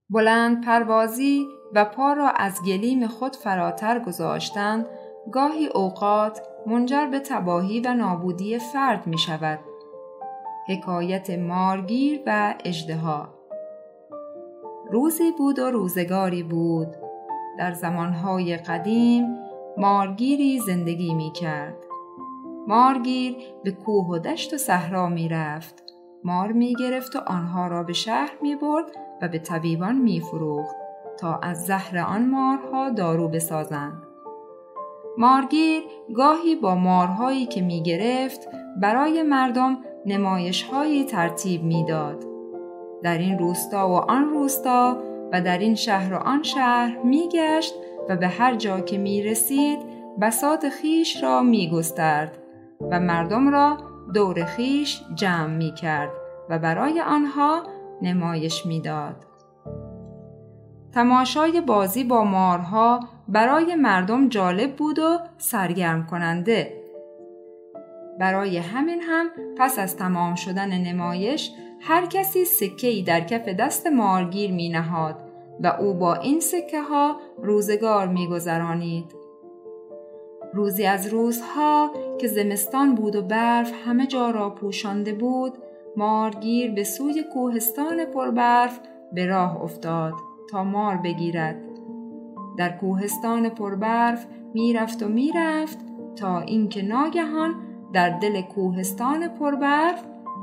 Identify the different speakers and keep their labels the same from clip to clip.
Speaker 1: بلند پروازی و پا را از گلیم خود فراتر گذاشتن گاهی اوقات منجر به تباهی و نابودی فرد می شود. حکایت مارگیر و اژدها. روزی بود و روزگاری بود. در زمانهای قدیم مارگیری زندگی می کرد. مارگیر به کوه و دشت و صحرا می رفت. مار می گرفت و آنها را به شهر می برد و به طبیبان می فروخت تا از زهر آن مارها دارو بسازند. مارگیر گاهی با مارهایی که می گرفت برای مردم نمایش‌هایی ترتیب می داد. در این روستا و آن روستا و در این شهر و آن شهر می گشت و به هر جا که می رسید بساط خیش را می گسترد و مردم را دور خیش جمع می کرد و برای آنها نمایش می داد. تماشای بازی با مارها برای مردم جالب بود و سرگرم کننده. برای همین هم پس از تمام شدن نمایش هر کسی سکه‌ای در کف دست مارگیر می نهاد و او با این سکه ها روزگار می گذرانید. روزی از روزها که زمستان بود و برف همه جا را پوشانده بود، مارگیر به سوی کوهستان پربرف به راه افتاد تا مار بگیرد. در کوهستان پربرف میرفت و میرفت تا اینکه ناگهان در دل کوهستان پربرف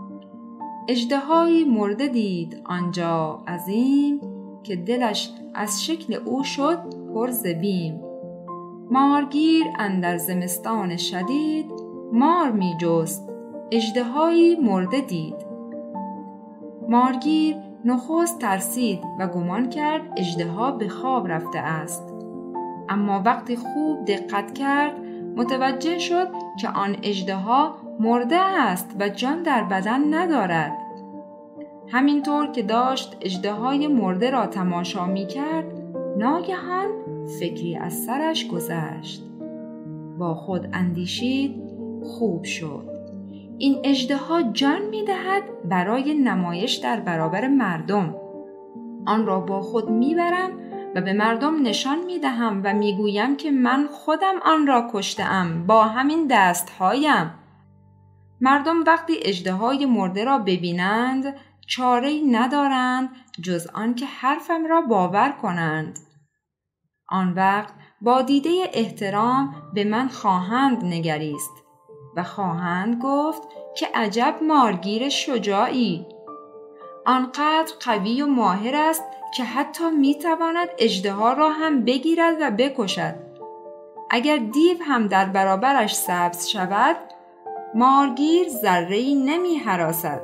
Speaker 1: اژدهایی مرده دید آنجا عظیم که دلش از شکل او شد پر ز بیم. مارگیر اندر زمستان شدید مار می جست، اژدهایی مرده دید. مارگیر نخست ترسید و گمان کرد اژدها به خواب رفته است، اما وقتی خوب دقت کرد متوجه شد که آن اژدها مرده است و جان در بدن ندارد. همینطور که داشت اژدهای مرده را تماشا می کرد، ناگهان فکری از سرش گذشت. با خود اندیشید خوب شد. این اژدها جان می دهد برای نمایش در برابر مردم. آن را با خود می برم و به مردم نشان می دهم و می گویم که من خودم آن را کشتم با همین دستهایم. مردم وقتی اژدهای مرده را ببینند چاره‌ای ندارند جز آن که حرفم را باور کنند. آن وقت با دیده احترام به من خواهند نگریست و خواهند گفت که عجب مارگیر شجاعی. آنقدر قوی و ماهر است که حتی میتواند اژدها را هم بگیرد و بکشد. اگر دیو هم در برابرش سبز شود، مارگیر ذره‌ای نمی هراسد.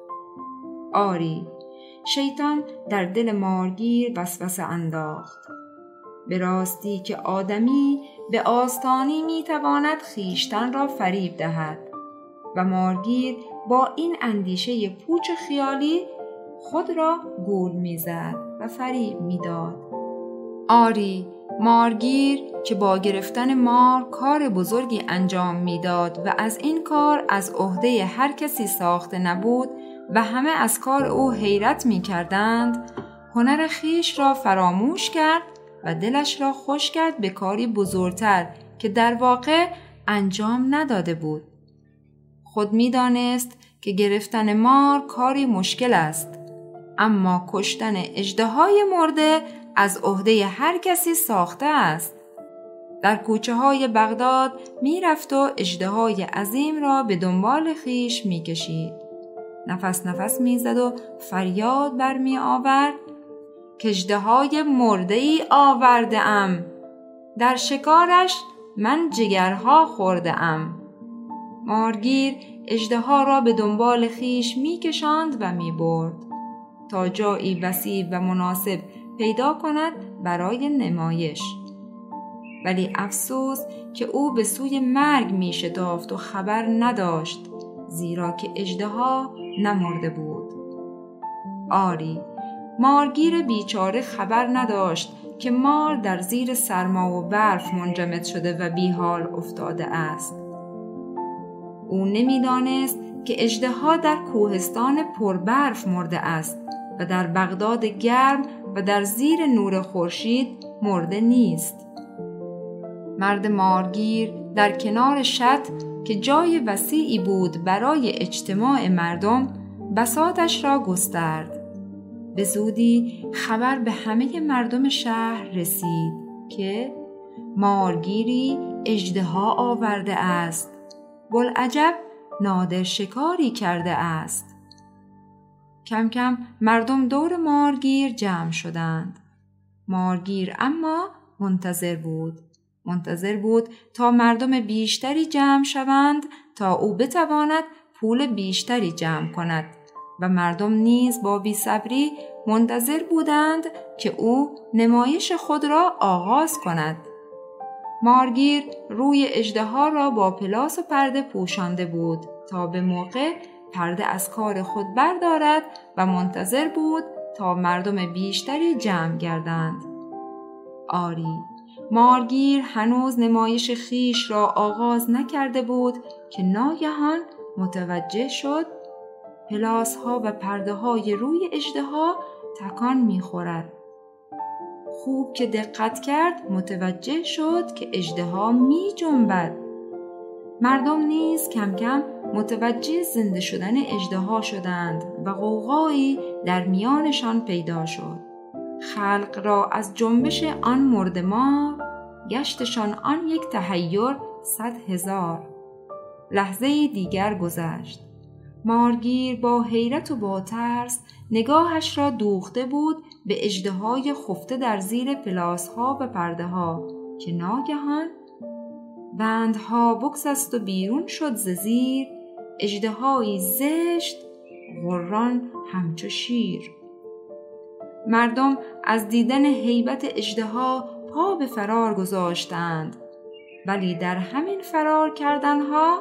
Speaker 1: آری، شیطان در دل مارگیر وسوسه انداخت. به راستی که آدمی به آسانی میتواند خویشتن را فریب دهد و مارگیر با این اندیشه پوچ خیالی خود را گول میزد و فریب میداد. آری، مارگیر که با گرفتن مار کار بزرگی انجام میداد و از این کار از عهده هر کسی ساخته نبود و همه از کار او حیرت میکردند، هنر خویش را فراموش کرد و دلش را خوش کرد به کاری بزرگتر که در واقع انجام نداده بود. خود می‌دانست که گرفتن مار کاری مشکل است، اما کشتن اژدهای مرده از عهده هر کسی ساخته است. در کوچه‌های بغداد می‌رفت و اژدهای عظیم را به دنبال خویش می‌کشید. نفس نفس می‌زد و فریاد برمی‌آورد که اژدهای مرده‌ای آورده‌ام، در شکارش من جگرها خورده‌ام. مارگیر اژدها را به دنبال خویش می‌کشاند و می‌برد تا جایی وسیع و مناسب پیدا کند برای نمایش. ولی افسوس که او به سوی مرگ می‌شتافت و خبر نداشت، زیرا که اژدها نمرده بود. آری، مارگیر بیچاره خبر نداشت که مار در زیر سرما و برف منجمد شده و بیحال افتاده است. او نمی‌دانست که اژدها در کوهستان پربرف مرده است و در بغداد گرم و در زیر نور خورشید مرده نیست. مرد مارگیر در کنار شط که جای وسیعی بود برای اجتماع مردم بساطش را گسترد. به زودی خبر به همه مردم شهر رسید که مارگیری اژدها آورده است. بوالعجب نادر شکاری کرده است. کم کم مردم دور مارگیر جمع شدند. مارگیر اما منتظر بود تا مردم بیشتری جمع شوند تا او بتواند پول بیشتری جمع کند و مردم نیز با بی‌صبری منتظر بودند که او نمایش خود را آغاز کند. مارگیر روی اژدها را با پلاس و پرده پوشانده بود تا به موقع پرده از کار خود بردارد و منتظر بود تا مردم بیشتری جمع گردند. آری، مارگیر هنوز نمایش خیش را آغاز نکرده بود که ناگهان متوجه شد پلاس‌ها و پرده‌های روی اژدها تکان می‌خورد. خوب که دقت کرد متوجه شد که اژدها می‌جنبد. مردم نیز کم کم متوجه زنده شدن اژدها شدند و غوغایی در میانشان پیدا شد. خلق را از جنبش آن مرده‌مار گشتشان آن یک تحیر 100,000. لحظه‌ای دیگر گذشت. مارگیر با حیرت و با ترس نگاهش را دوخته بود به اژدهای خفته در زیر پلاس‌ها و پرده‌ها که ناگهان بندها بگسست و بیرون شد ز زیر اژدهایی زشت غران همچو شیر. مردم از دیدن هیبت اژدها پا به فرار گذاشتند، ولی در همین فرار کردنها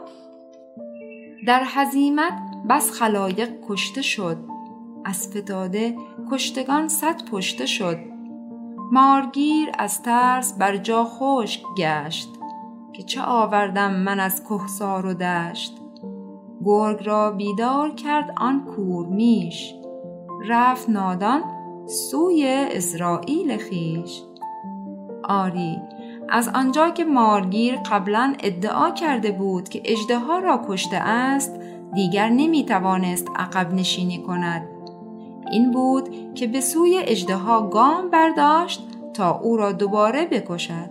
Speaker 1: در هزیمت بس خلایق کشته شد. از فتاده کشتگان 100 پشته شد. مارگیر از ترس بر جا خشک گشت که چه آوردم من از کهسار و دشت. گرگ را بیدار کرد آن کورمیش، رفت نادان سوی اسرائیل خیش. آری، از آنجا که مارگیر قبلا ادعا کرده بود که اژدها را کشته است، دیگر نمیتوانست عقب نشینی کند. این بود که به سوی اژدها گام برداشت تا او را دوباره بکشد.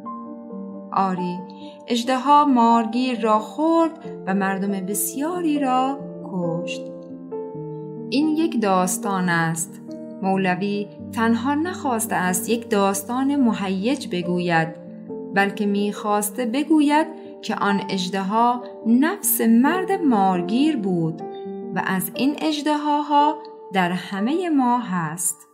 Speaker 1: آری، اژدها مارگیر را خورد و مردم بسیاری را کشت. این یک داستان است. مولوی تنها نخواسته است یک داستان مهیج بگوید، بلکه میخواسته بگوید که آن اژدها نفس مرد مارگیر بود و از این اژدهاها در همه ما هست.